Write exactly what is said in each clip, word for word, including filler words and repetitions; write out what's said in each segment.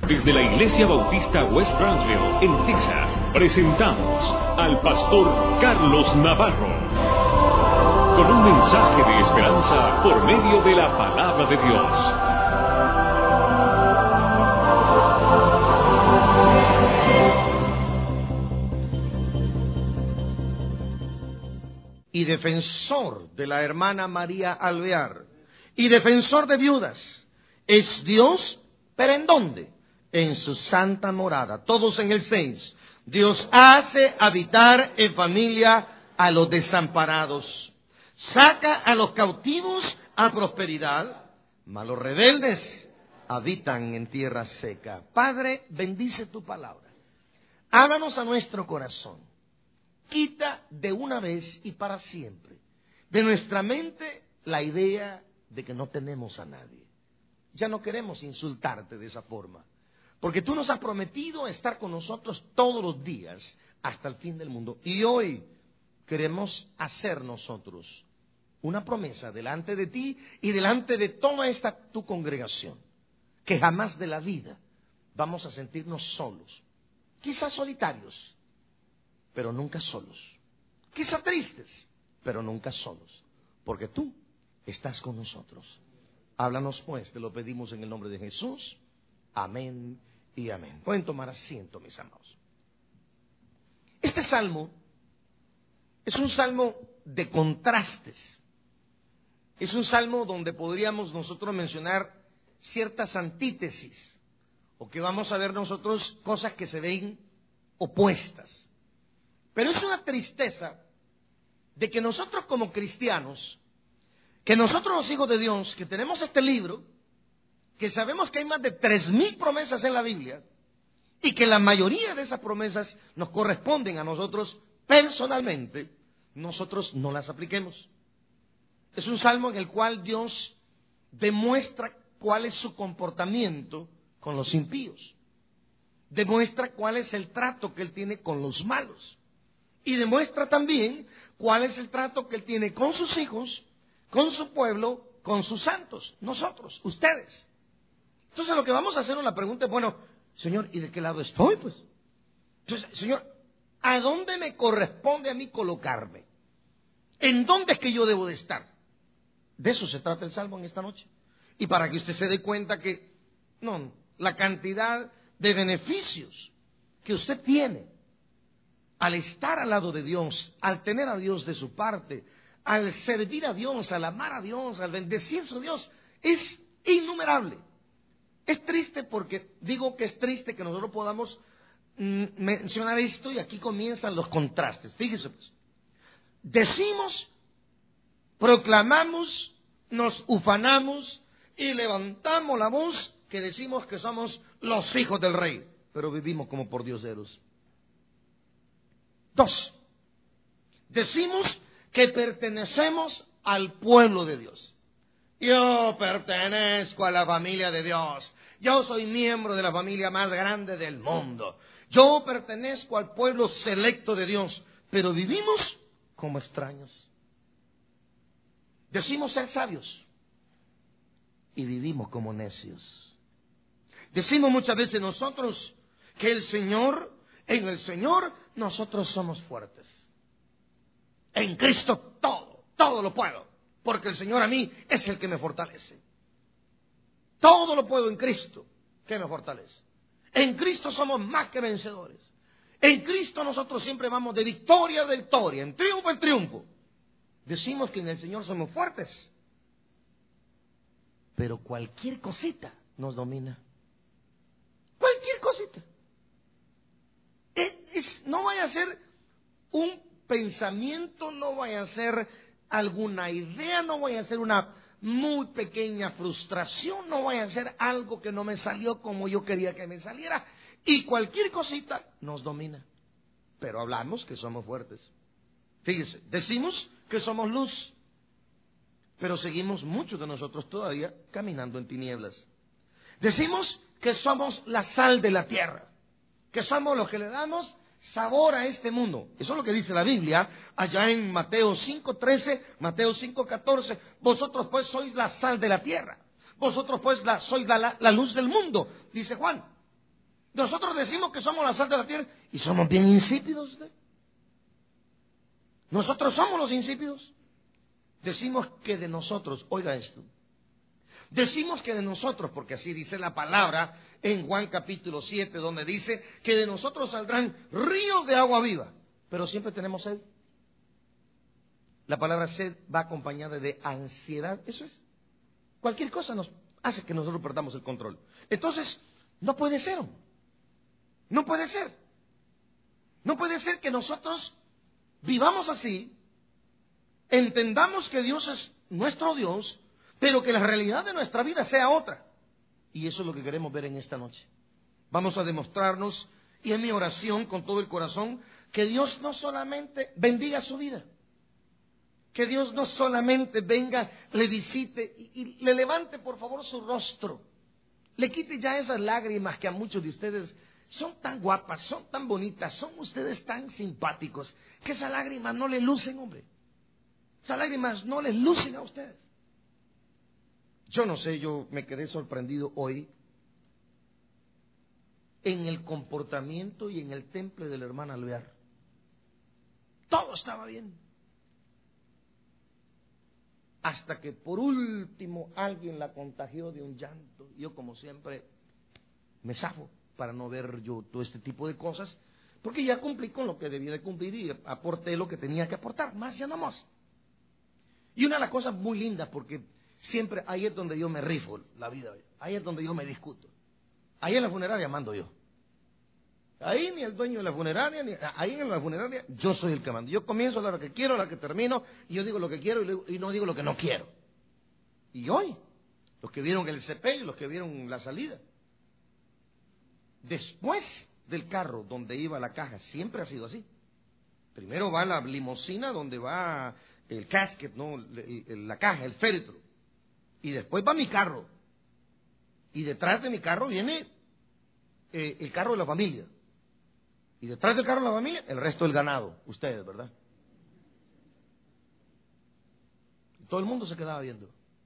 Desde la Iglesia Bautista West Brownsville, en Texas, presentamos al pastor Carlos Navarro, con un mensaje de esperanza por medio de la palabra de Dios. Y defensor de la hermana María Alvear, y defensor de viudas, es Dios, pero ¿en dónde? En su santa morada. Todos en el seis. Dios hace habitar en familia a los desamparados, saca a los cautivos a prosperidad, mas los rebeldes habitan en tierra seca. Padre, bendice tu palabra. Háblanos a nuestro corazón. Quita de una vez y para siempre de nuestra mente la idea de que no tenemos a nadie. Ya no queremos insultarte de esa forma, porque tú nos has prometido estar con nosotros todos los días hasta el fin del mundo. Y hoy queremos hacer nosotros una promesa delante de ti y delante de toda esta tu congregación, que jamás de la vida vamos a sentirnos solos, quizás solitarios, pero nunca solos. Quizá tristes, pero nunca solos, porque tú estás con nosotros. Háblanos pues, te lo pedimos en el nombre de Jesús. Amén y amén. Pueden tomar asiento, mis amados. Este salmo es un salmo de contrastes. Es un salmo donde podríamos nosotros mencionar ciertas antítesis, o que vamos a ver nosotros cosas que se ven opuestas. Pero es una tristeza de que nosotros como cristianos, que nosotros los hijos de Dios, que tenemos este libro, que sabemos que hay más de tres mil promesas en la Biblia, y que la mayoría de esas promesas nos corresponden a nosotros personalmente, nosotros no las apliquemos. Es un salmo en el cual Dios demuestra cuál es su comportamiento con los impíos, demuestra cuál es el trato que Él tiene con los malos, y demuestra también cuál es el trato que Él tiene con sus hijos, con su pueblo, con sus santos, nosotros, ustedes. Entonces lo que vamos a hacer es la pregunta es, bueno, Señor, ¿y de qué lado estoy? Pues, entonces, Señor, ¿a dónde me corresponde a mí colocarme? ¿En dónde es que yo debo de estar? De eso se trata el Salmo en esta noche. Y para que usted se dé cuenta que, no, la cantidad de beneficios que usted tiene al estar al lado de Dios, al tener a Dios de su parte, al servir a Dios, al amar a Dios, al bendecir a su Dios, es innumerable. Es triste porque, digo que es triste que nosotros podamos mm, mencionar esto, y aquí comienzan los contrastes. Fíjese pues, decimos, proclamamos, nos ufanamos y levantamos la voz que decimos que somos los hijos del Rey, pero vivimos como pordioseros. Dos, decimos que pertenecemos al pueblo de Dios. Yo pertenezco a la familia de Dios. Yo soy miembro de la familia más grande del mundo. Yo pertenezco al pueblo selecto de Dios, pero vivimos como extraños. Decimos ser sabios y vivimos como necios. Decimos muchas veces nosotros que el Señor, en el Señor nosotros somos fuertes. En Cristo todo, todo lo puedo, porque el Señor a mí es el que me fortalece. Todo lo puedo en Cristo que me fortalece. En Cristo somos más que vencedores. En Cristo nosotros siempre vamos de victoria a victoria, en triunfo en triunfo. Decimos que en el Señor somos fuertes, pero cualquier cosita nos domina. Cualquier cosita. Es, es, no vaya a ser un pensamiento, no vaya a ser alguna idea, no vaya a ser una muy pequeña frustración, no vaya a ser algo que no me salió como yo quería que me saliera, y cualquier cosita nos domina. Pero hablamos que somos fuertes. Fíjese, decimos que somos luz, pero seguimos muchos de nosotros todavía caminando en tinieblas. Decimos que somos la sal de la tierra, que somos los que le damos sabor a este mundo. Eso es lo que dice la Biblia allá en Mateo cinco trece, Mateo cinco catorce. Vosotros pues sois la sal de la tierra, vosotros pues la, sois la, la, la luz del mundo, dice Juan. Nosotros decimos que somos la sal de la tierra y somos bien insípidos. ¿Usted? Nosotros somos los insípidos. Decimos que de nosotros, oiga esto, decimos que de nosotros, porque así dice la palabra en Juan capítulo siete, donde dice que de nosotros saldrán ríos de agua viva, pero siempre tenemos sed. La palabra sed va acompañada de ansiedad, eso es. Cualquier cosa nos hace que nosotros perdamos el control. Entonces, no puede ser, no puede ser, no puede ser que nosotros vivamos así, entendamos que Dios es nuestro Dios, pero que la realidad de nuestra vida sea otra. Y eso es lo que queremos ver en esta noche. Vamos a demostrarnos, y en mi oración con todo el corazón, que Dios no solamente bendiga su vida, que Dios no solamente venga, le visite y, y le levante por favor su rostro, le quite ya esas lágrimas que a muchos de ustedes son tan guapas, son tan bonitas, son ustedes tan simpáticos, que esas lágrimas no le lucen, hombre. Esas lágrimas no les lucen a ustedes. Yo no sé, yo me quedé sorprendido hoy en el comportamiento y en el temple de la hermana Alvear. Todo estaba bien. Hasta que por último alguien la contagió de un llanto. Yo, como siempre, me zafo para no ver yo todo este tipo de cosas, porque ya cumplí con lo que debía de cumplir y aporté lo que tenía que aportar, más ya no más. Y una de las cosas muy lindas, porque siempre ahí es donde yo me rifo la vida, ahí es donde yo me discuto. Ahí en la funeraria mando yo. Ahí ni el dueño de la funeraria, ni ahí en la funeraria yo soy el que mando. Yo comienzo a la que quiero, a la que termino, y yo digo lo que quiero y, le, y no digo lo que no quiero. Y hoy, los que vieron el sepelio, los que vieron la salida, después del carro donde iba la caja, siempre ha sido así. Primero va la limusina donde va el casket, no, la caja, el féretro, y después va mi carro, y detrás de mi carro viene eh, el carro de la familia, y detrás del carro de la familia el resto del ganado, ustedes, ¿verdad? Y todo el mundo se quedaba viendo.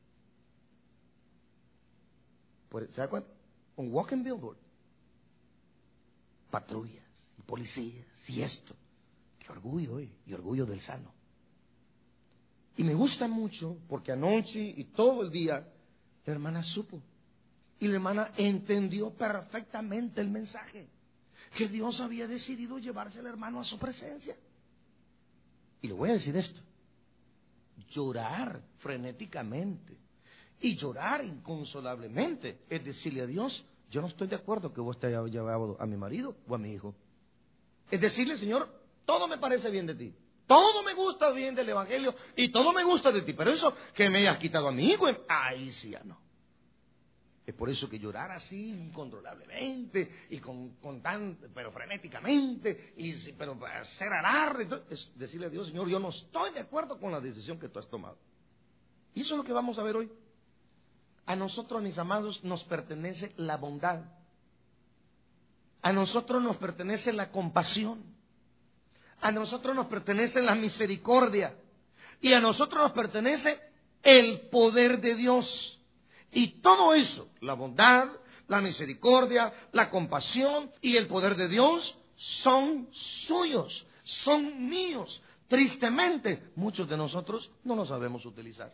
¿Se da cuenta? Un walking billboard, patrullas y policías y esto. Qué orgullo, ¿eh? Y orgullo del sano. Y me gusta mucho porque anoche y todo el día la hermana supo y la hermana entendió perfectamente el mensaje, que Dios había decidido llevarse al hermano a su presencia. Y le voy a decir esto: llorar frenéticamente y llorar inconsolablemente es decirle a Dios: yo no estoy de acuerdo que vos te hayas llevado a mi marido o a mi hijo. Es decirle: Señor, todo me parece bien de ti, todo me gusta bien del Evangelio y todo me gusta de ti, pero eso que me hayas quitado a mi hijo, ahí sí ya no. Es por eso que llorar así incontrolablemente y con, con tan, pero frenéticamente, y pero hacer alarde, es decirle a Dios: Señor, yo no estoy de acuerdo con la decisión que tú has tomado. Y eso es lo que vamos a ver hoy. A nosotros, mis amados, nos pertenece la bondad. A nosotros nos pertenece la compasión. A nosotros nos pertenece la misericordia. Y a nosotros nos pertenece el poder de Dios. Y todo eso, la bondad, la misericordia, la compasión y el poder de Dios, son suyos, son míos. Tristemente, muchos de nosotros no lo sabemos utilizar.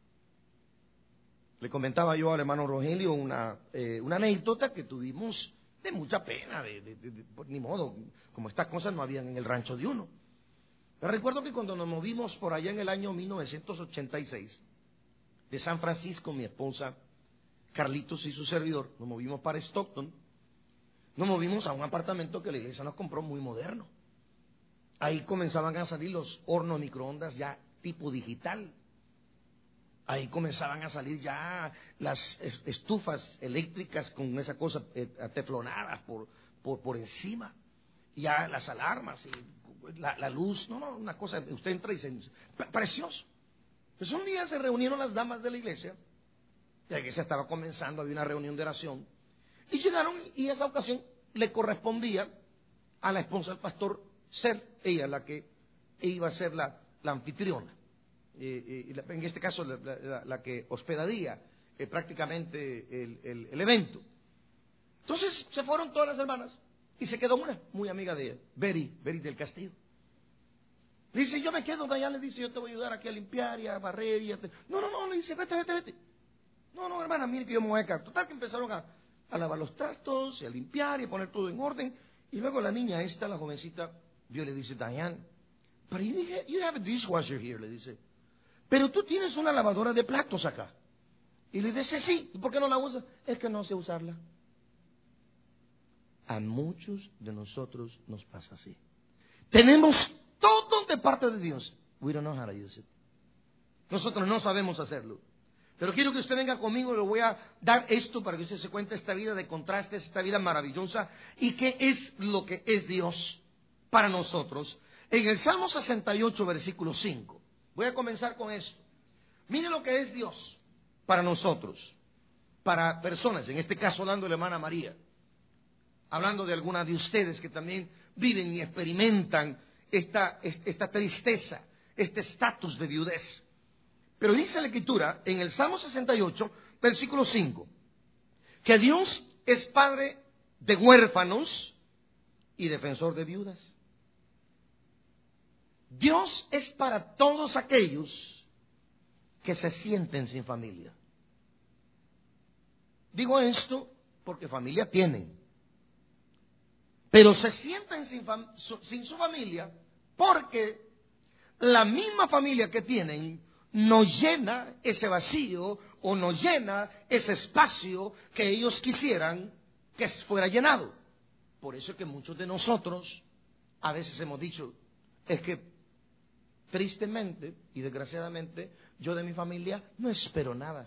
Le comentaba yo al hermano Rogelio una, eh, una anécdota que tuvimos de mucha pena, de, de, de, de, ni modo, como estas cosas no habían en el rancho de uno. Pero recuerdo que cuando nos movimos por allá en el año mil novecientos ochenta y seis, de San Francisco, mi esposa, Carlitos y su servidor, nos movimos para Stockton, nos movimos a un apartamento que la iglesia nos compró muy moderno. Ahí comenzaban a salir los hornos microondas ya tipo digital. Ahí comenzaban a salir ya las estufas eléctricas con esa cosa teflonada por, por, por encima. Ya las alarmas, y la, la luz, no, no, una cosa, usted entra y se... precioso. Pues un día se reunieron las damas de la iglesia, la iglesia estaba comenzando, había una reunión de oración, y llegaron, y esa ocasión le correspondía a la esposa del pastor ser ella la que iba a ser la, la anfitriona. Eh, eh, en este caso la, la, la que hospedaría eh, prácticamente el, el, el evento. Entonces se fueron todas las hermanas y se quedó una, muy amiga de ella, Betty, Betty del Castillo. Le dice, yo me quedo de allá, le dice, yo te voy a ayudar aquí a limpiar y a barrer y a... No, no, no, le dice, vete, vete, vete. No, no, hermana, mire que yo me voy a quedar. Total que empezaron a, a lavar los trastos y a limpiar y a poner todo en orden. Y luego la niña esta, la jovencita, vio y le dice, Diane, pero you, you have a dishwasher here, le dice. Pero tú tienes una lavadora de platos acá. Y le dice, sí, ¿y por qué no la usas? Es que no sé usarla. A muchos de nosotros nos pasa así. Tenemos todo de parte de Dios. We don't know how to use it. Nosotros no sabemos hacerlo. Pero quiero que usted venga conmigo, le voy a dar esto para que usted se cuente esta vida de contrastes, esta vida maravillosa y qué es lo que es Dios para nosotros. En el Salmo sesenta y ocho, versículo cinco. Voy a comenzar con esto. Mire lo que es Dios para nosotros, para personas, en este caso hablando de la hermana María, hablando de algunas de ustedes que también viven y experimentan esta, esta tristeza, este estatus de viudez. Pero dice la Escritura en el Salmo sesenta y ocho, versículo cinco, que Dios es padre de huérfanos y defensor de viudas. Dios es para todos aquellos que se sienten sin familia. Digo esto porque familia tienen, pero se sienten sin, fam- sin su familia porque la misma familia que tienen no llena ese vacío o no llena ese espacio que ellos quisieran que fuera llenado. Por eso es que muchos de nosotros a veces hemos dicho, es que tristemente y desgraciadamente yo de mi familia no espero nada.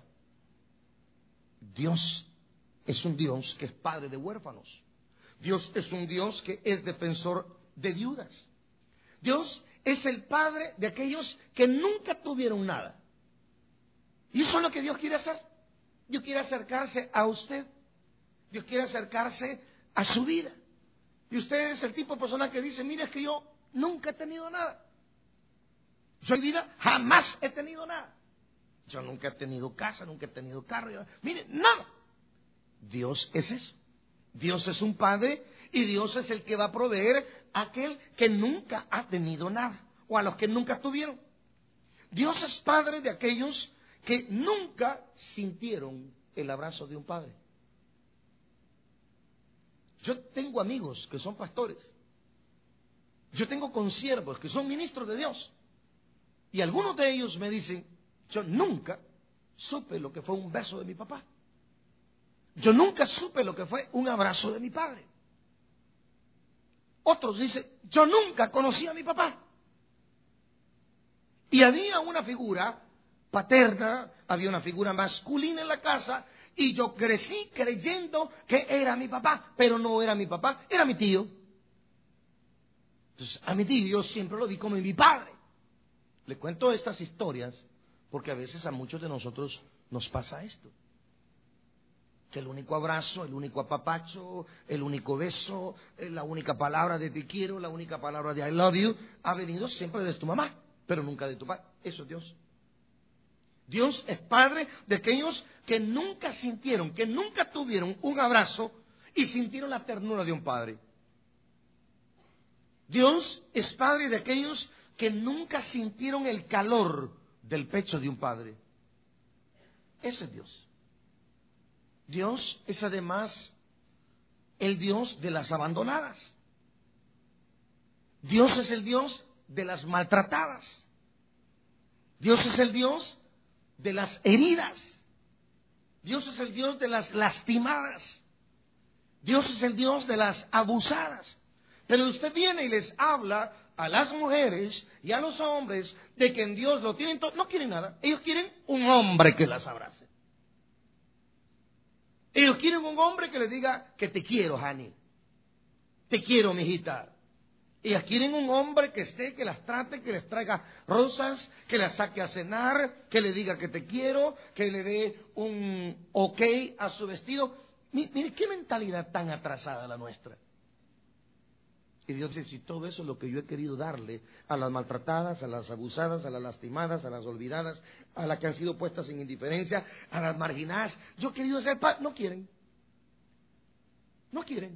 Dios es un Dios que es padre de huérfanos. Dios es un Dios que es defensor de viudas. Dios es el padre de aquellos que nunca tuvieron nada. Y eso es lo que Dios quiere hacer. Dios quiere acercarse a usted. Dios quiere acercarse a su vida. Y usted es el tipo de persona que dice, mire, es que yo nunca he tenido nada. Yo en mi vida jamás he tenido nada. Yo nunca he tenido casa, nunca he tenido carro. Mire, nada. Dios es eso. Dios es un padre y Dios es el que va a proveer a aquel que nunca ha tenido nada o a los que nunca tuvieron. Dios es padre de aquellos que nunca sintieron el abrazo de un padre. Yo tengo amigos que son pastores. Yo tengo consiervos que son ministros de Dios. Y algunos de ellos me dicen, yo nunca supe lo que fue un beso de mi papá. Yo nunca supe lo que fue un abrazo de mi padre. Otros dicen, yo nunca conocí a mi papá. Y había una figura paterna, había una figura masculina en la casa, y yo crecí creyendo que era mi papá, pero no era mi papá, era mi tío. Entonces, a mi tío yo siempre lo vi como mi padre. Le cuento estas historias porque a veces a muchos de nosotros nos pasa esto. Que el único abrazo, el único apapacho, el único beso, la única palabra de te quiero, la única palabra de I love you, ha venido siempre de tu mamá, pero nunca de tu padre. Eso es Dios. Dios es padre de aquellos que nunca sintieron, que nunca tuvieron un abrazo y sintieron la ternura de un padre. Dios es padre de aquellos que nunca sintieron el calor del pecho de un padre. Ese es Dios. Dios es además el Dios de las abandonadas. Dios es el Dios de las maltratadas. Dios es el Dios de las heridas. Dios es el Dios de las lastimadas. Dios es el Dios de las abusadas. Pero usted viene y les habla a las mujeres y a los hombres de que en Dios lo tienen todo. No quieren nada. Ellos quieren un hombre que las abrace. Ellos quieren un hombre que les diga que te quiero, honey. Te quiero, mijita. Ellas quieren un hombre que esté, que las trate, que les traiga rosas, que las saque a cenar, que le diga que te quiero, que le dé un ok a su vestido. Mire, qué mentalidad tan atrasada la nuestra. Y Dios dice, si todo eso es lo que yo he querido darle a las maltratadas, a las abusadas, a las lastimadas, a las olvidadas, a las que han sido puestas en indiferencia, a las marginadas, yo he querido hacer paz, no quieren. No quieren.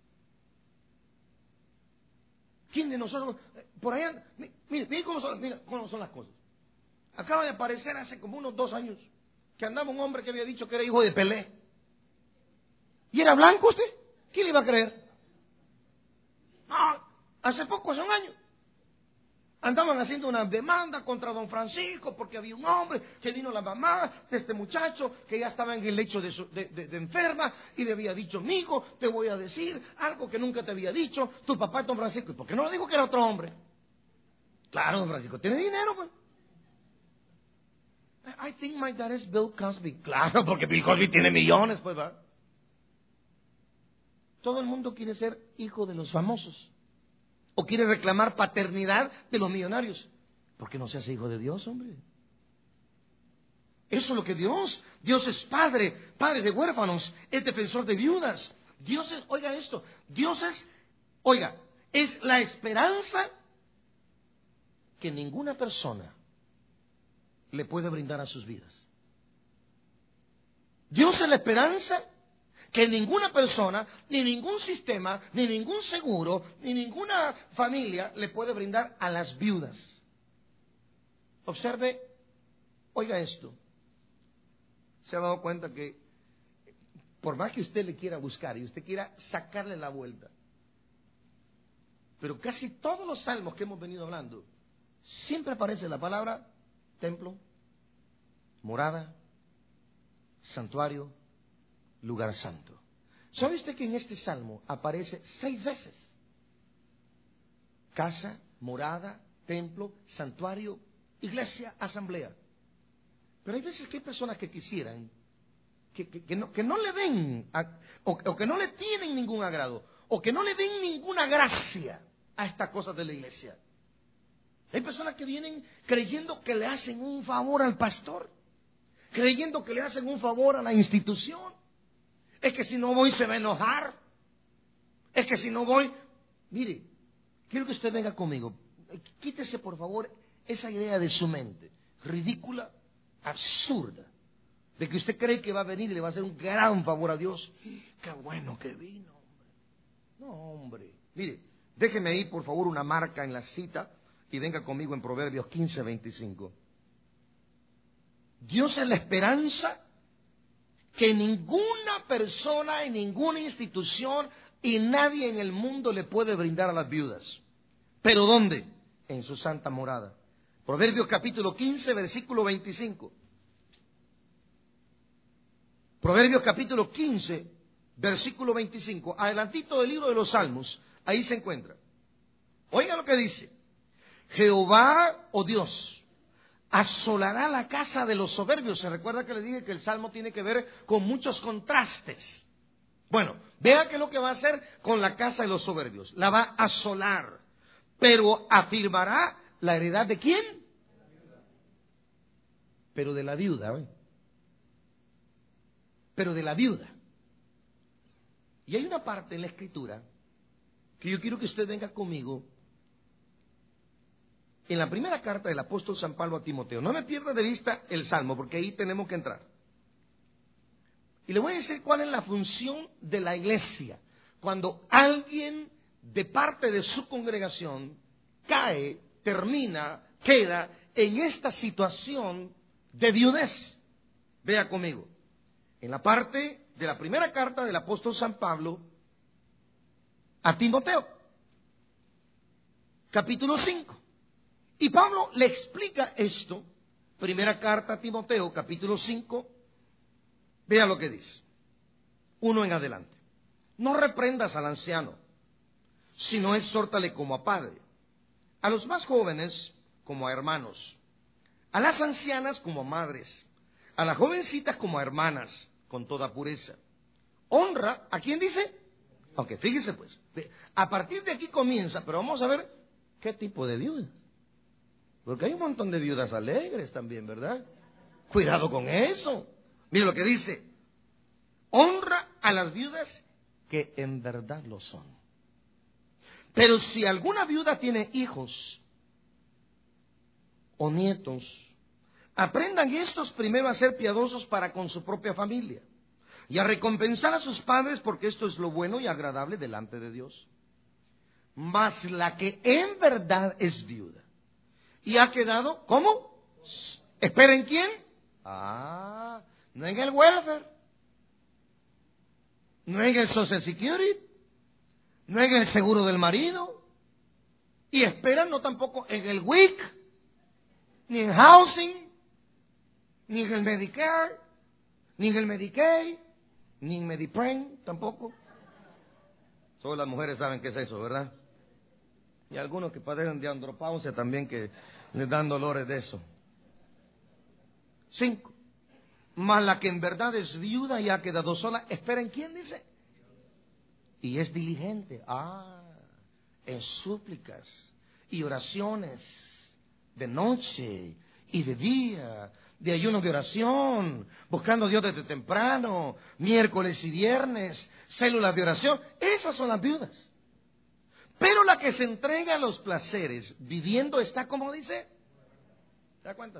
¿Quién de nosotros? Por allá, mire, mire cómo son, mire cómo son las cosas. Acaba de aparecer hace como unos dos años que andaba un hombre que había dicho que era hijo de Pelé. ¿Y era blanco usted? ¿Quién le iba a creer? Ah, hace poco, hace un año. Andaban haciendo una demanda contra don Francisco porque había un hombre que vino la mamá de este muchacho que ya estaba en el lecho de, su, de, de, de enferma y le había dicho, mijo, te voy a decir algo que nunca te había dicho, tu papá es don Francisco. ¿Y por qué no le dijo que era otro hombre? Claro, don Francisco tiene dinero, pues. I think my dad is Bill Cosby. Claro, porque Bill Cosby tiene millones, pues, va. Todo el mundo quiere ser hijo de los famosos. O quiere reclamar paternidad de los millonarios. ¿Por qué no se hace hijo de Dios, hombre? Eso es lo que Dios. Dios es padre, padre de huérfanos, es defensor de viudas. Dios es, oiga esto, Dios es, oiga, es la esperanza que ninguna persona le puede brindar a sus vidas. Dios es la esperanza que ninguna persona, ni ningún sistema, ni ningún seguro, ni ninguna familia le puede brindar a las viudas. Observe, oiga esto. ¿Se ha dado cuenta que por más que usted le quiera buscar y usted quiera sacarle la vuelta, pero casi todos los salmos que hemos venido hablando, siempre aparece la palabra templo, morada, santuario, lugar santo. ¿Sabe usted que en este salmo aparece seis veces? Casa, morada, templo, santuario, iglesia, asamblea. Pero hay veces que hay personas que quisieran, que, que, que, no, que no le ven, a, o, o que no le tienen ningún agrado, o que no le den ninguna gracia a estas cosas de la iglesia. Hay personas que vienen creyendo que le hacen un favor al pastor, creyendo que le hacen un favor a la institución. Es que si no voy se va a enojar. Es que si no voy... Mire, quiero que usted venga conmigo. Quítese por favor esa idea de su mente, ridícula, absurda, de que usted cree que va a venir y le va a hacer un gran favor a Dios. ¡Qué bueno que vino, hombre! No, hombre. Mire, déjeme ahí por favor una marca en la cita y venga conmigo en Proverbios quince, veinticinco. Dios es la esperanza que ninguna persona y ninguna institución y nadie en el mundo le puede brindar a las viudas. ¿Pero dónde? En su santa morada. Proverbios capítulo quince, versículo veinticinco. Proverbios capítulo quince, versículo veinticinco. Adelantito del libro de los Salmos, ahí se encuentra. Oiga lo que dice. Jehová, oh Dios, asolará la casa de los soberbios. Se recuerda que le dije que el Salmo tiene que ver con muchos contrastes. Bueno, vea qué es lo que va a hacer con la casa de los soberbios. La va a asolar, pero afirmará la heredad de quién? Pero de la viuda, ¿eh? Pero de la viuda. Y hay una parte en la Escritura que yo quiero que usted venga conmigo. En la primera carta del apóstol San Pablo a Timoteo. No me pierda de vista el Salmo, porque ahí tenemos que entrar. Y le voy a decir cuál es la función de la iglesia. Cuando alguien de parte de su congregación cae, termina, queda en esta situación de viudez. Vea conmigo. En la parte de la primera carta del apóstol San Pablo a Timoteo. Capítulo cinco. Y Pablo le explica esto, primera carta a Timoteo, capítulo cinco, vea lo que dice, uno en adelante. No reprendas al anciano, sino exhórtale como a padre, a los más jóvenes como a hermanos, a las ancianas como a madres, a las jovencitas como a hermanas, con toda pureza. Honra, ¿a quién dice? Ok, fíjese pues, a partir de aquí comienza, pero vamos a ver qué tipo de viudas. Porque hay un montón de viudas alegres también, ¿verdad? Cuidado con eso. Mire lo que dice. Honra a las viudas que en verdad lo son. Pero si alguna viuda tiene hijos o nietos, aprendan estos primero a ser piadosos para con su propia familia, y a recompensar a sus padres, porque esto es lo bueno y agradable delante de Dios. Mas la que en verdad es viuda y ha quedado, ¿cómo? ¿Esperen quién? Ah, no en el welfare, no en el Social Security, no en el seguro del marido, y esperan no tampoco en el W I C, ni en housing, ni en el Medicare, ni en el Medicaid, ni en Medipren tampoco. Solo las mujeres saben qué es eso, ¿verdad? Y algunos que padecen de andropausia también, que les dan dolores de eso. Cinco. Mas la que en verdad es viuda y ha quedado sola, esperen, ¿quién dice? Y es diligente, ah, en súplicas y oraciones de noche y de día, de ayuno de oración, buscando a Dios desde temprano, miércoles y viernes, células de oración. Esas son las viudas. Pero la que se entrega a los placeres, viviendo está, como dice, ¿te da cuenta?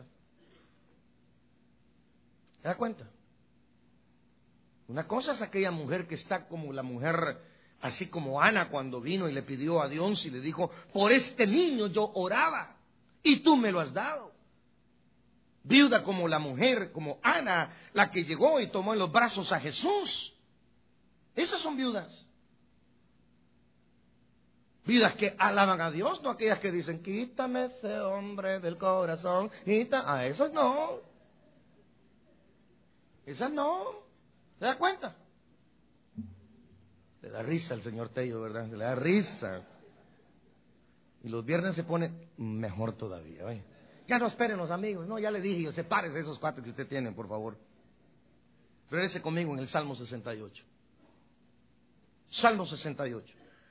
¿Te da cuenta? Una cosa es aquella mujer que está como la mujer, así como Ana cuando vino y le pidió a Dios y le dijo, por este niño yo oraba y tú me lo has dado. Viuda como la mujer, como Ana, la que llegó y tomó en los brazos a Jesús. Esas son viudas. Viudas que alaban a Dios, no aquellas que dicen, quítame ese hombre del corazón. Quita... A esas no. Esas no. ¿Se da cuenta? Le da risa al señor Tello, ¿verdad? Se le da risa. Y los viernes se pone mejor todavía. ¿Ve? Ya no esperen los amigos. No, ya le dije, sepárese de esos cuates que usted tiene, por favor. Regrese conmigo en el Salmo sesenta y ocho. Salmo sesenta y ocho.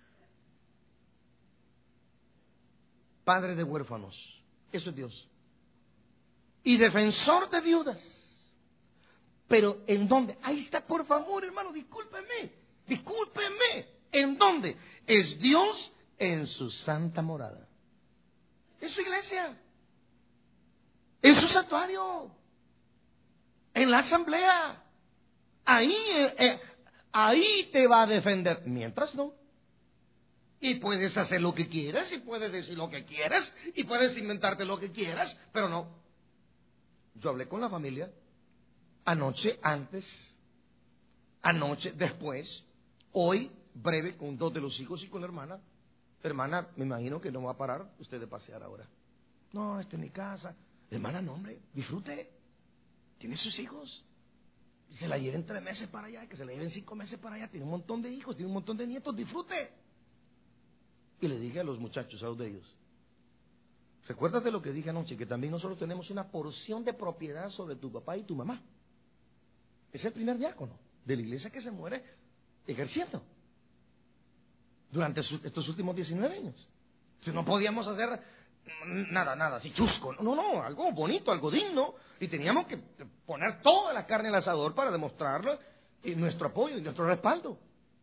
Padre de huérfanos. Eso es Dios. Y defensor de viudas. Pero ¿en dónde? Ahí está, por favor, hermano, discúlpeme. Discúlpeme. ¿En dónde? Es Dios en su santa morada. Es su iglesia. En su santuario. En la asamblea. Ahí, eh, eh, ahí te va a defender. Mientras no. Y puedes hacer lo que quieras, y puedes decir lo que quieras, y puedes inventarte lo que quieras, pero no. Yo hablé con la familia anoche, antes, anoche, después, hoy, breve, con dos de los hijos y con la hermana. Hermana, me imagino que no va a parar usted de pasear ahora. No, esta es mi casa. Hermana, no, hombre, disfrute. Tiene sus hijos. Y se la lleven tres meses para allá, que se la lleven cinco meses para allá. Tiene un montón de hijos, tiene un montón de nietos, disfrute. Y le dije a los muchachos, a los de ellos, recuérdate lo que dije anoche, que también nosotros tenemos una porción de propiedad sobre tu papá y tu mamá. Es el primer diácono de la iglesia que se muere ejerciendo durante su, estos últimos diecinueve años. Si no podíamos hacer nada, nada así chusco, no, no, algo bonito, algo digno, y teníamos que poner toda la carne al asador para demostrarle nuestro apoyo y nuestro respaldo.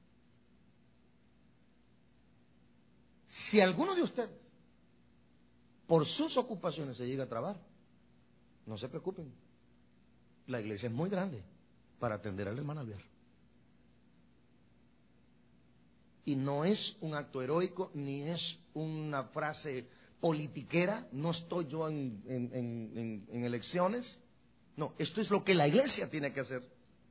Si alguno de ustedes por sus ocupaciones se llega a trabar, no se preocupen, la iglesia es muy grande para atender al hermano Alvear. Y no es un acto heroico, ni es una frase politiquera, no estoy yo en, en, en, en elecciones, no, esto es lo que la iglesia tiene que hacer.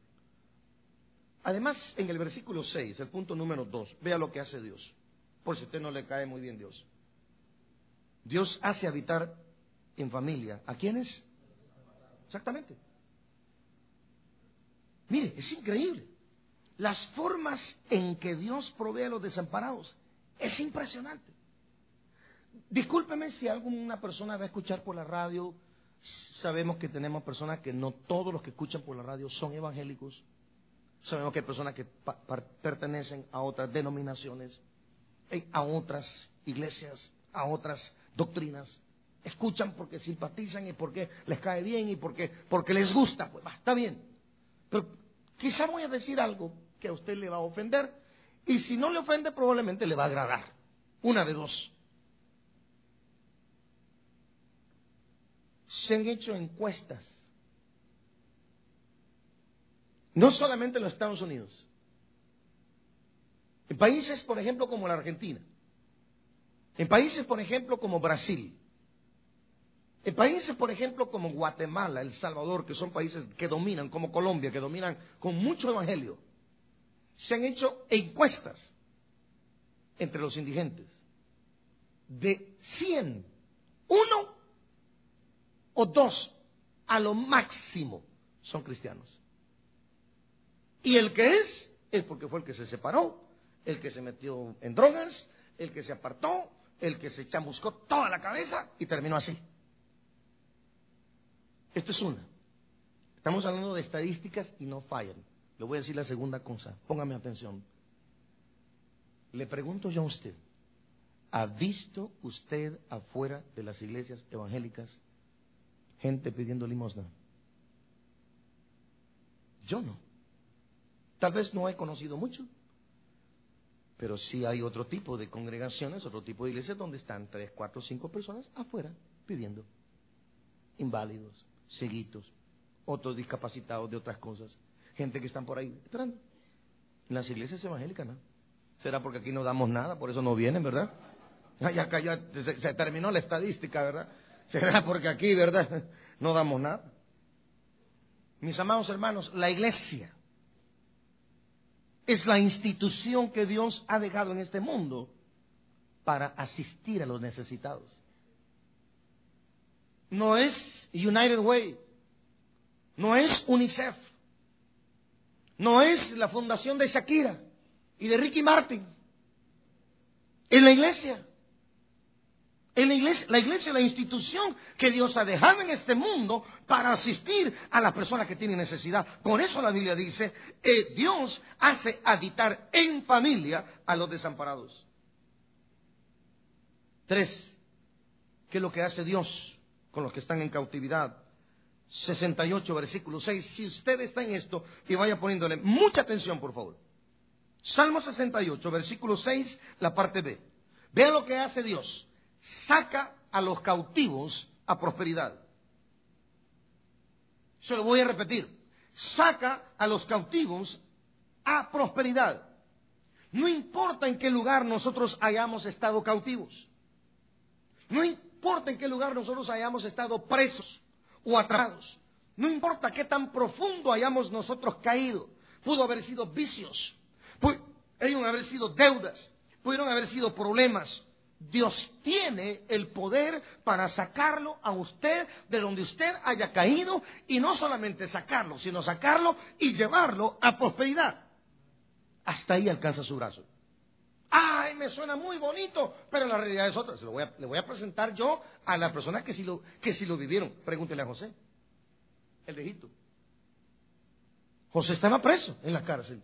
Además, en el versículo seis, el punto número dos, vea lo que hace Dios, por si a usted no le cae muy bien Dios. Dios hace habitar en familia, ¿a quiénes? Exactamente. Mire, es increíble. Las formas en que Dios provee a los desamparados es impresionante. Discúlpeme si alguna persona va a escuchar por la radio. Sabemos que tenemos personas que no todos los que escuchan por la radio son evangélicos. Sabemos que hay personas que pa- pa- pertenecen a otras denominaciones, a otras iglesias, a otras doctrinas. Escuchan porque simpatizan y porque les cae bien y porque, porque les gusta. Pues va, está bien. Pero quizá voy a decir algo que a usted le va a ofender, y si no le ofende probablemente le va a agradar. Una de dos. Se han hecho encuestas No solamente en los Estados Unidos. En países, por ejemplo, como la Argentina. En países, por ejemplo, como Brasil. En países, por ejemplo, como Guatemala, El Salvador, que son países que dominan, como Colombia, que dominan con mucho evangelio, se han hecho encuestas entre los indigentes. De cien, uno o dos, a lo máximo, son cristianos. Y el que es, es porque fue el que se separó, el que se metió en drogas, el que se apartó, el que se chamuscó toda la cabeza y terminó así. Esto es una. Estamos hablando de estadísticas y no fallan. Le voy a decir la segunda cosa. Póngame atención. Le pregunto yo a usted, ¿ha visto usted afuera de las iglesias evangélicas gente pidiendo limosna? Yo no. Tal vez no he conocido mucho, pero sí hay otro tipo de congregaciones, otro tipo de iglesias donde están tres, cuatro, cinco personas afuera pidiendo. Inválidos, cieguitos, otros discapacitados de otras cosas, gente que están por ahí esperando. En las iglesias evangélicas, ¿no? ¿Será porque aquí no damos nada, por eso no vienen, verdad? Ay, acá ya se, se terminó la estadística, ¿verdad? ¿Será porque aquí, verdad, no damos nada? Mis amados hermanos, la iglesia es la institución que Dios ha dejado en este mundo para asistir a los necesitados. No es United Way, no es UNICEF, no es la fundación de Shakira y de Ricky Martin. Es la iglesia. En la iglesia, la iglesia es la institución que Dios ha dejado en este mundo para asistir a las personas que tienen necesidad. Por eso la Biblia dice, eh, Dios hace habitar en familia a los desamparados. Tres, ¿qué es lo que hace Dios con los que están en cautividad? sesenta y ocho, versículo seis. Si usted está en esto, y vaya poniéndole mucha atención, por favor. Salmo sesenta y ocho, versículo seis, la parte B. Vean lo que hace Dios. Saca a los cautivos a prosperidad. Se lo voy a repetir. Saca a los cautivos a prosperidad. No importa en qué lugar nosotros hayamos estado cautivos. No importa en qué lugar nosotros hayamos estado presos o atrapados. No importa qué tan profundo hayamos nosotros caído. Pudo haber sido vicios. Pudieron haber sido deudas. Pudieron haber sido problemas. Dios tiene el poder para sacarlo a usted de donde usted haya caído, y no solamente sacarlo, sino sacarlo y llevarlo a prosperidad. Hasta ahí alcanza su brazo. Ay, me suena muy bonito, pero la realidad es otra. Se lo voy a, le voy a presentar yo a las personas que sí lo, que sí lo vivieron. Pregúntele a José, el de Egipto. José estaba preso en la cárcel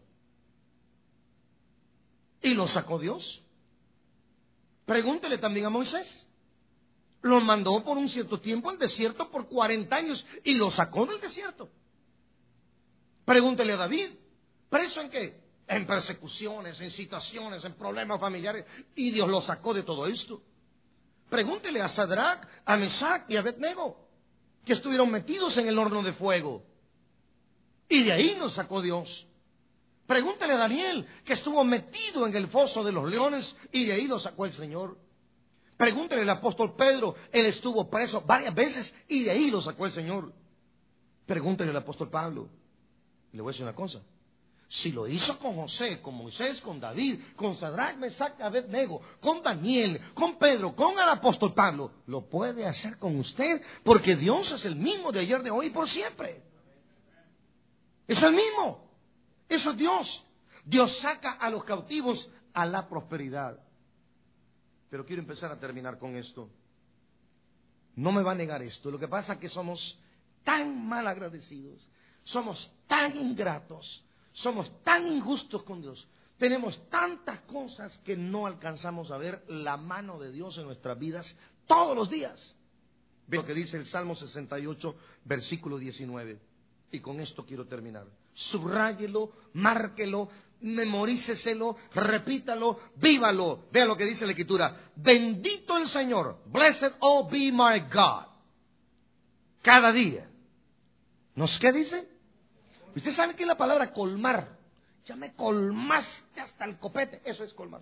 y lo sacó Dios. Pregúntele también a Moisés. Lo mandó por un cierto tiempo al desierto por cuarenta años y lo sacó del desierto. Pregúntele a David. ¿Preso en qué? En persecuciones, en situaciones, en problemas familiares, y Dios lo sacó de todo esto. Pregúntele a Sadrach, a Mesach y a Abednego, que estuvieron metidos en el horno de fuego, y de ahí nos sacó Dios. Pregúntele a Daniel, que estuvo metido en el foso de los leones, y de ahí lo sacó el Señor. Pregúntele al apóstol Pedro, él estuvo preso varias veces, y de ahí lo sacó el Señor. Pregúntele al apóstol Pablo. Le voy a decir una cosa. Si lo hizo con José, con Moisés, con David, con Sadrach, Mesach, Abednego, con Daniel, con Pedro, con el apóstol Pablo, lo puede hacer con usted, porque Dios es el mismo de ayer, de hoy y por siempre. Es el mismo. Eso es Dios. Dios saca a los cautivos a la prosperidad. Pero quiero empezar a terminar con esto. No me va a negar esto. Lo que pasa es que somos tan mal agradecidos, somos tan ingratos, somos tan injustos con Dios. Tenemos tantas cosas que no alcanzamos a ver la mano de Dios en nuestras vidas todos los días. Ve lo que dice el Salmo sesenta y ocho, versículo diecinueve. Y con esto quiero terminar. Subráyelo, márquelo, memoríceselo, repítalo, vívalo. Vea lo que dice la Escritura. Bendito el Señor. Blessed oh be my God. Cada día. ¿Nos qué dice? Usted sabe que es la palabra colmar. Ya me colmaste hasta el copete. Eso es colmar.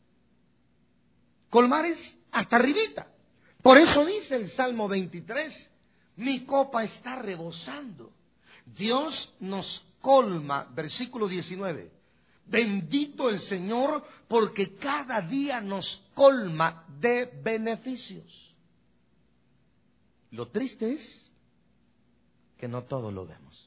Colmar es hasta arribita. Por eso dice el Salmo veintitrés, mi copa está rebosando. Dios nos colma, versículo diecinueve. Bendito el Señor, porque cada día nos colma de beneficios. Lo triste es que no todo lo vemos.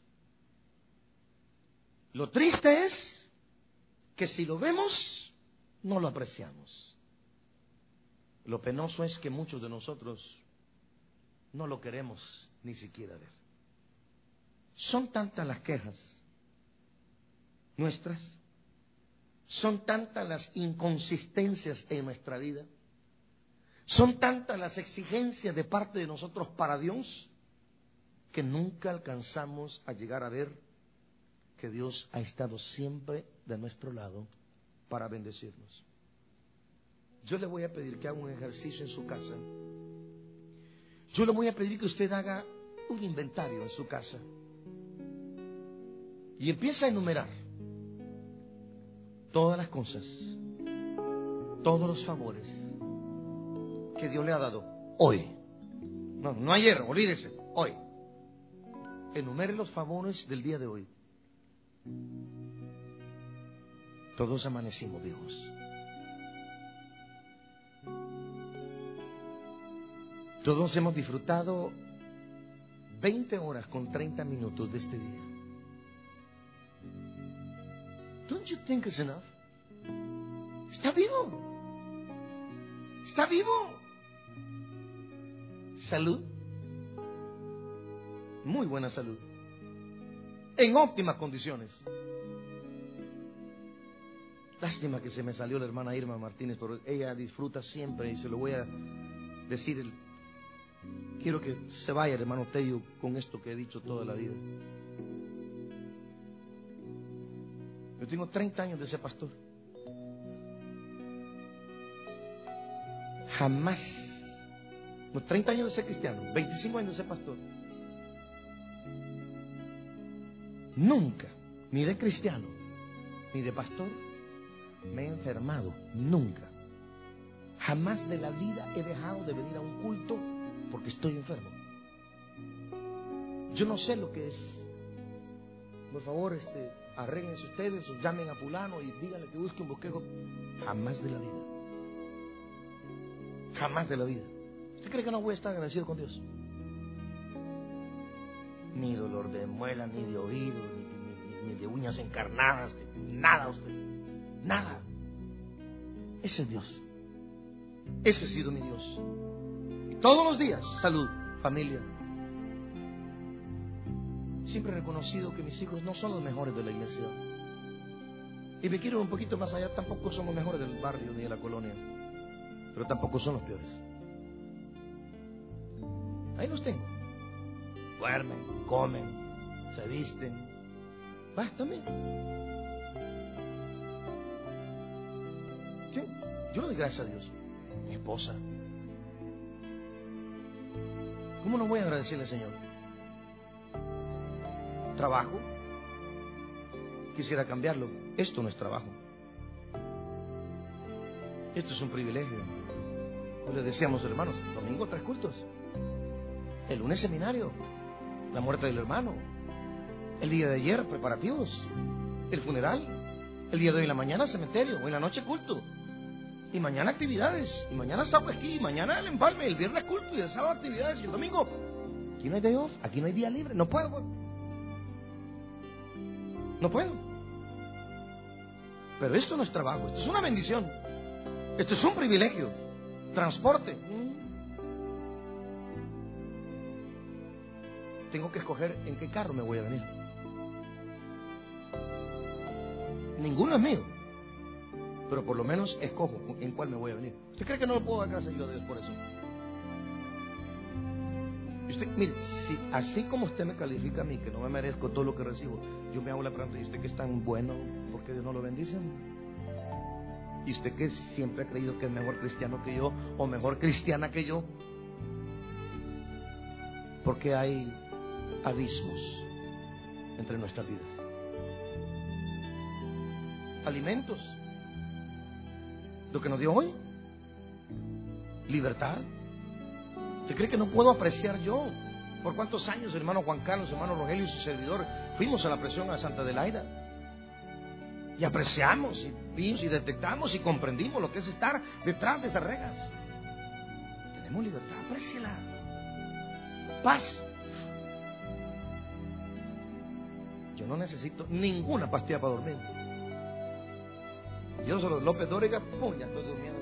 Lo triste es que si lo vemos, no lo apreciamos. Lo penoso es que muchos de nosotros no lo queremos ni siquiera ver. Son tantas las quejas nuestras, son tantas las inconsistencias en nuestra vida, son tantas las exigencias de parte de nosotros para Dios, que nunca alcanzamos a llegar a ver que Dios ha estado siempre de nuestro lado para bendecirnos. Yo le voy a pedir que haga un ejercicio en su casa. Yo le voy a pedir que usted haga un inventario en su casa y empiece a enumerar todas las cosas, todos los favores que Dios le ha dado hoy. No, no ayer, olvídese, hoy. Enumere los favores del día de hoy. Todos amanecimos vivos. Todos hemos disfrutado veinte horas con treinta minutos de este día. Don't you think it's enough? Está vivo. Está vivo. Salud. Muy buena salud. En óptimas condiciones. Lástima que se me salió la hermana Irma Martínez, pero ella disfruta siempre y se lo voy a decir. El... Quiero que se vaya el hermano Tello con esto que he dicho toda la vida. Yo tengo treinta años de ser pastor. Jamás, no, treinta años de ser cristiano, veinticinco años de ser pastor. Nunca, ni de cristiano, ni de pastor, me he enfermado, nunca. Jamás de la vida he dejado de venir a un culto porque estoy enfermo. Yo no sé lo que es. Por favor, este, arréglense ustedes o llamen a fulano y díganle que busque un bosquejo. Jamás de la vida. Jamás de la vida. ¿Usted cree que no voy a estar agradecido con Dios? Ni dolor de muela, ni de oído, ni, ni, ni de uñas encarnadas, nada usted. Nada. Ese es Dios. Ese ha sido mi Dios. Todos los días, salud, familia. Siempre he reconocido que mis hijos no son los mejores de la iglesia. Y me quiero ir un poquito más allá, tampoco son los mejores del barrio ni de la colonia. Pero tampoco son los peores. Ahí los tengo. Duermen, comen, se visten. Va, también. Sí, yo le doy gracias a Dios. Mi esposa. ¿Cómo no voy a agradecerle al Señor? Trabajo. Quisiera cambiarlo. Esto no es trabajo. Esto es un privilegio. Les decíamos, hermanos, domingo tres cultos. El lunes seminario. La muerte del hermano. El día de ayer preparativos. El funeral. El día de hoy en la mañana cementerio. Hoy en la noche culto. Y mañana actividades. Y mañana sábado esquí. Y mañana el empalme. El viernes culto. Y el sábado actividades. Y el domingo. Aquí no hay day off. Aquí no hay día libre. No puedo. No puedo. Pero esto no es trabajo. Esto es una bendición. Esto es un privilegio. Transporte. Tengo que escoger en qué carro me voy a venir. Ninguno es mío. Pero por lo menos escojo en cuál me voy a venir. ¿Usted cree que no le puedo dar gracias yo a Dios por eso? Y usted, mire, si así como usted me califica a mí, que no me merezco todo lo que recibo, yo me hago la pregunta, ¿y usted que es tan bueno? ¿Por qué Dios no lo bendice? ¿Y usted que siempre ha creído que es mejor cristiano que yo o mejor cristiana que yo? Porque hay abismos entre nuestras vidas. alimentos. Lo que nos dio hoy, libertad. ¿Usted cree que no puedo apreciar yo? ¿Por cuántos años, hermano Juan Carlos, hermano Rogelio y su servidor, fuimos a la presión a Santa Adelaida? Y apreciamos, y vimos, y detectamos, y comprendimos lo que es estar detrás de esas rejas. Tenemos libertad, apréciala. Paz. Yo no necesito ninguna pastilla para dormir. Yo solo López Dóriga, pum, ya estoy durmiendo.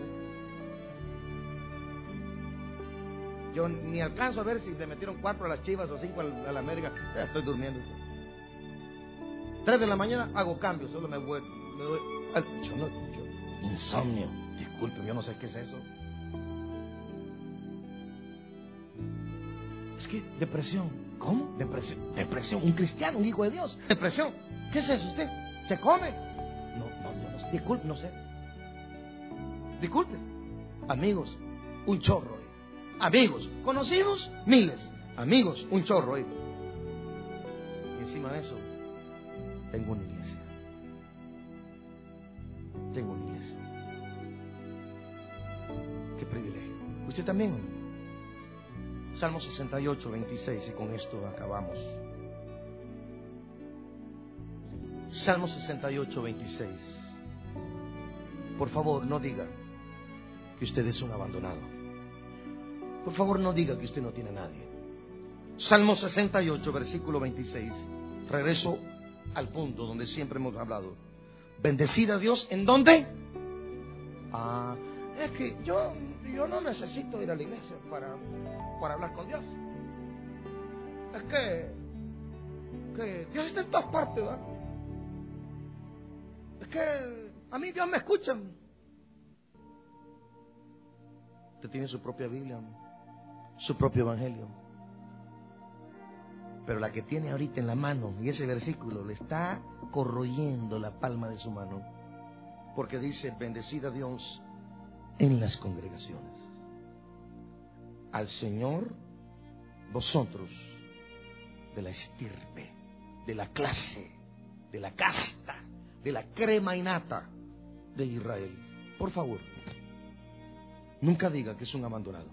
Yo ni alcanzo a ver si me metieron cuatro a las Chivas o cinco a la América. Ya estoy durmiendo. Tres de la mañana hago cambios, solo me voy. Me doy, yo no, yo, insomnio. Disculpe, yo no sé qué es eso. Es que depresión. ¿Cómo? Depresión. Depresión. Un cristiano, un hijo de Dios. Depresión. ¿Qué es eso usted? ¿Se come? No, no, yo no sé. Disculpe, no sé. Disculpe. Amigos, un chorro. Eh. Amigos, conocidos, miles. Amigos, un chorro. Eh. Y encima de eso, tengo una iglesia. Tengo una iglesia. Qué privilegio. Usted también. Salmo sesenta y ocho, veintiséis, y con esto acabamos. Salmo sesenta y ocho, veintiséis. Por favor, no diga que usted es un abandonado. Por favor, no diga que usted no tiene a nadie. Salmo sesenta y ocho, versículo veintiséis. Regreso al punto donde siempre hemos hablado. Bendecid a Dios, ¿en dónde? Ah, es que yo, yo no necesito ir a la iglesia para, para hablar con Dios. Es que, que Dios está en todas partes, ¿verdad? Es que a mí Dios me escucha. Usted tiene su propia Biblia, su propio Evangelio. Pero la que tiene ahorita en la mano, y ese versículo le está corroyendo la palma de su mano, porque dice: bendecid a Dios en las congregaciones, al Señor vosotros de la estirpe, de la clase, de la casta, de la crema innata de Israel. Por favor, nunca diga que es un abandonado.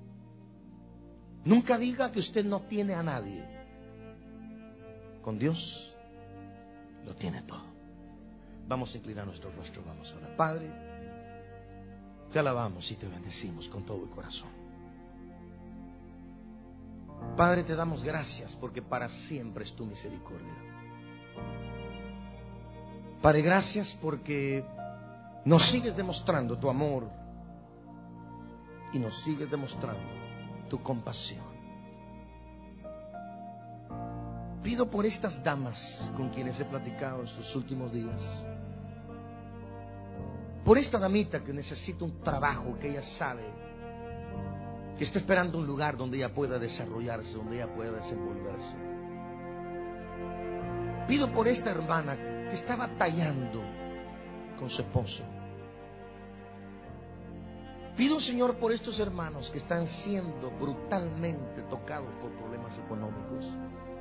Nunca diga que usted no tiene a nadie. Con Dios lo tiene todo. Vamos a inclinar nuestro rostro, vamos a orar. Padre, te alabamos y te bendecimos con todo el corazón. Padre, te damos gracias porque para siempre es tu misericordia. Padre, gracias porque nos sigues demostrando tu amor y nos sigues demostrando tu compasión. Pido por estas damas con quienes he platicado estos últimos días, por esta damita que necesita un trabajo, que ella sabe que está esperando un lugar donde ella pueda desarrollarse, donde ella pueda desenvolverse. Pido por esta hermana que está batallando con su esposo. Pido, Señor, por estos hermanos que están siendo brutalmente tocados por problemas económicos.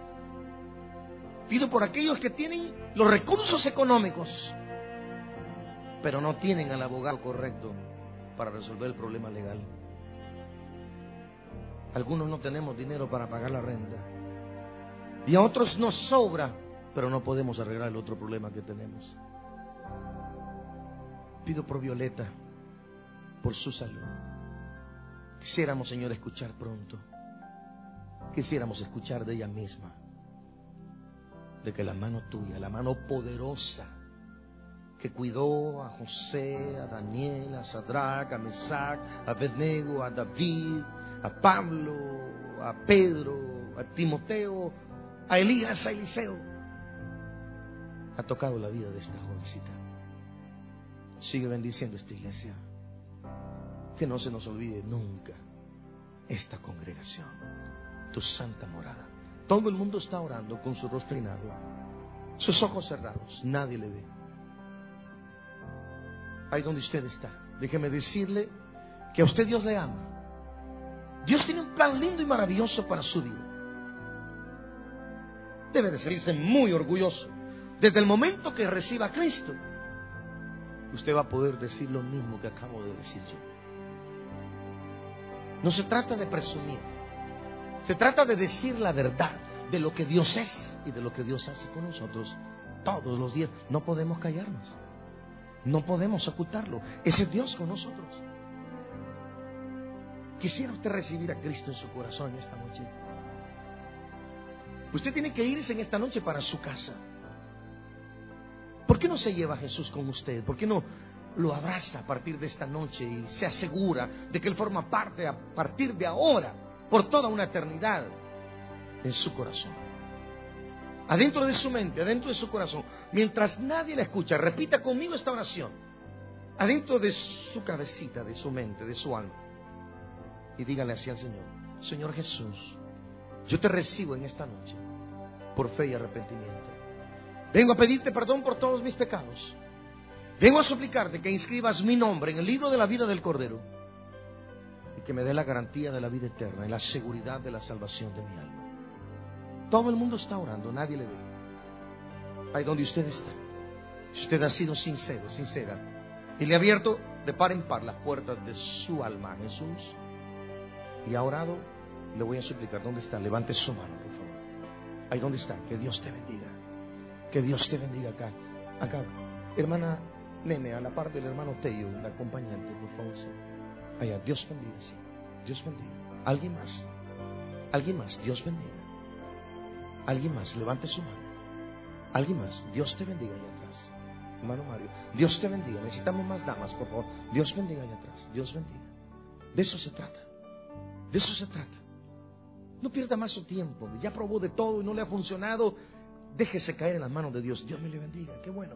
Pido por aquellos que tienen los recursos económicos, pero no tienen al abogado correcto para resolver el problema legal. Algunos no tenemos dinero para pagar la renta, y a otros nos sobra, pero no podemos arreglar el otro problema que tenemos. Pido por Violeta, por su salud. Quisiéramos, Señor, escuchar pronto. Quisiéramos escuchar de ella misma, de que la mano tuya, la mano poderosa que cuidó a José, a Daniel, a Sadrach, a Mesac, a Abednego, a David, a Pablo, a Pedro, a Timoteo, a Elías, a Eliseo, ha tocado la vida de esta jovencita. Sigue bendiciendo esta iglesia. Que no se nos olvide nunca esta congregación, tu santa morada. Todo el mundo está orando con su rostro inclinado, sus ojos cerrados, nadie le ve. Ahí donde usted está, déjeme decirle que a usted Dios le ama. Dios tiene un plan lindo y maravilloso para su vida. Debe de sentirse muy orgulloso desde el momento que reciba a Cristo. usted va a poder decir lo mismo que acabo de decir yo. No se trata de presumir, se trata de decir la verdad de lo que Dios es y de lo que Dios hace con nosotros todos los días. No podemos callarnos, no podemos ocultarlo. Ese es Dios con nosotros. Quisiera usted recibir a Cristo en su corazón en esta noche. Usted tiene que irse en esta noche para su casa. ¿Por qué no se lleva a Jesús con usted? ¿Por qué no lo abraza a partir de esta noche y se asegura de que Él forma parte a partir de ahora, por toda una eternidad, en su corazón? Adentro de su mente, adentro de su corazón. Mientras nadie la escucha, repita conmigo esta oración. Adentro de su cabecita, de su mente, de su alma. Y dígale así al Señor: Señor Jesús, yo te recibo en esta noche por fe y arrepentimiento. Vengo a pedirte perdón por todos mis pecados. Vengo a suplicarte que inscribas mi nombre en el libro de la vida del Cordero y que me dé la garantía de la vida eterna y la seguridad de la salvación de mi alma. Todo el mundo está orando, nadie le ve. Ahí donde usted está, si usted ha sido sincero, sincera, y le ha abierto de par en par las puertas de su alma a Jesús y ha orado, le voy a suplicar: ¿dónde está? Levante su mano, por favor. Ahí donde está. Que Dios te bendiga. Que Dios te bendiga acá. Acá, hermana Nene, a la par del hermano Tello, la acompañante, por favor. Sí. Allá, Dios bendiga, sí. Dios bendiga. ¿Alguien más? ¿Alguien más? Dios bendiga. ¿Alguien más? Levante su mano. ¿Alguien más? Dios te bendiga allá atrás. Hermano Mario, Dios te bendiga. Necesitamos más damas, por favor. Dios bendiga allá atrás. Dios bendiga. De eso se trata. De eso se trata. No pierda más su tiempo. Ya probó de todo y no le ha funcionado. Déjese caer en las manos de Dios. Dios me le bendiga. Qué bueno.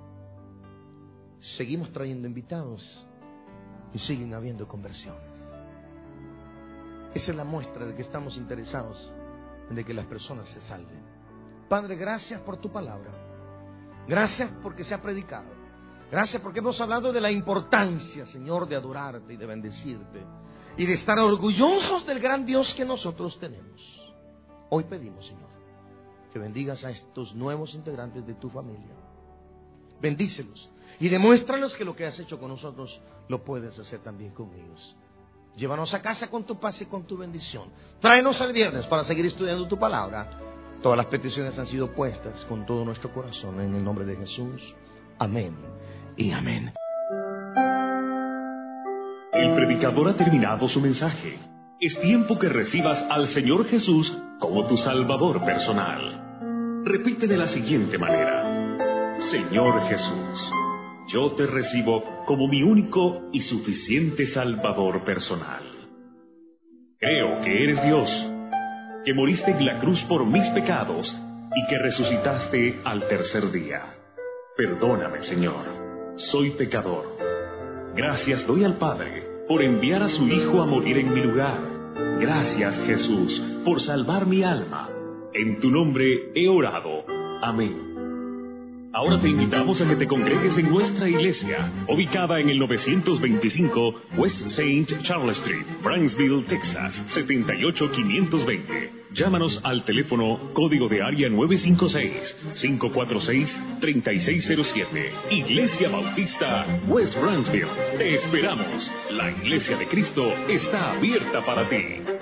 Seguimos trayendo invitados y siguen habiendo conversiones. Esa es la muestra de que estamos interesados en de que las personas se salven. Padre, gracias por tu palabra. Gracias porque se ha predicado. Gracias porque hemos hablado de la importancia, Señor, de adorarte y de bendecirte y de estar orgullosos del gran Dios que nosotros tenemos. Hoy pedimos, Señor, que bendigas a estos nuevos integrantes de tu familia. Bendícelos y demuéstralos que lo que has hecho con nosotros lo puedes hacer también con ellos. Llévanos a casa con tu paz y con tu bendición. Tráenos el viernes para seguir estudiando tu palabra. Todas las peticiones han sido puestas con todo nuestro corazón en el nombre de Jesús. Amén y amén. El predicador ha terminado su mensaje. Es tiempo que recibas al Señor Jesús como tu Salvador personal. Repite de la siguiente manera: Señor Jesús, yo te recibo como mi único y suficiente Salvador personal. Creo que eres Dios, que moriste en la cruz por mis pecados y que resucitaste al tercer día. Perdóname, Señor, soy pecador. Gracias doy al Padre por enviar a su Hijo a morir en mi lugar. Gracias, Jesús, por salvar mi alma. En tu nombre he orado. Amén. Ahora te invitamos a que te congregues en nuestra iglesia, ubicada en el novecientos veinticinco West Saint Charles Street, Brownsville, Texas, setenta y ocho quinientos veinte. Llámanos al teléfono código de área nueve cinco seis, cinco cuatro seis, tres seis cero siete. Iglesia Bautista West Brownsville. Te esperamos. La Iglesia de Cristo está abierta para ti.